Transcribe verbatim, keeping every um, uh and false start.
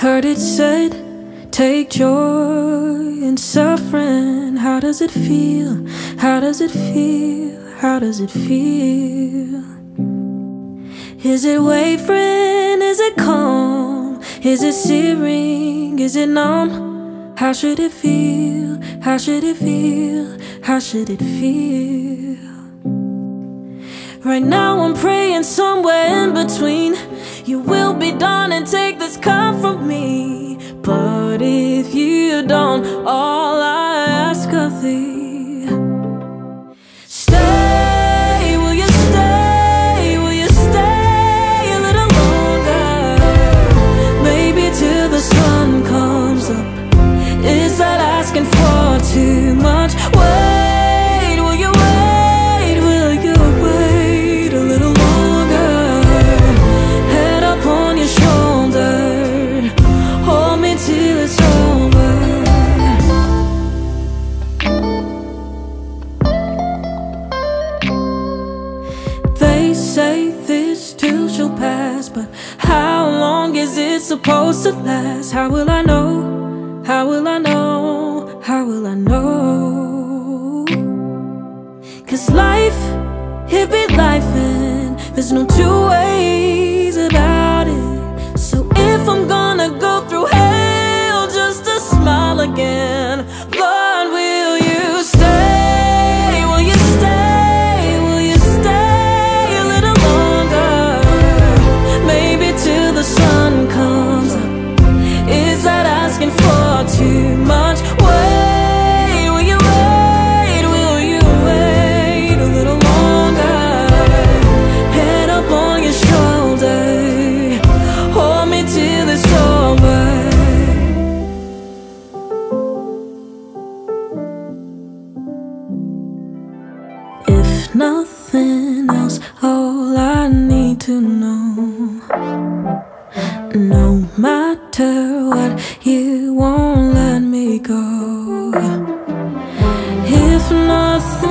Heard it said, take joy in suffering. How does it feel? How does it feel? How does it feel? Is it wavering? Is it calm? Is it searing? Is it numb? How should it feel? How should it feel? How should it feel? Right now I'm praying somewhere in between. You will be done and take this cup from me. But if you don't, all I ask of thee, stay, will you stay, will you stay a little longer? Maybe till the sun comes up. Is that asking for too much? Wait, will you wait, will you wait a little longer? Head up on your shoulder, hold me till it's over. They say this too shall pass, but how long is it supposed to last? How will I know? How will I know? How will I know? 'Cause life, it be lifin', there's no two ways about it. So if I'm gonna go through hell just to smile again, Lord, will you stay? Will you stay? Will you stay a little longer? Maybe till the sun comes up. Is that asking for too much? Wait, will you wait? Will you wait a little longer? Head up on your shoulder, hold me till it's over. If nothing else, all I need to know, no matter what, you won't let me go. If nothing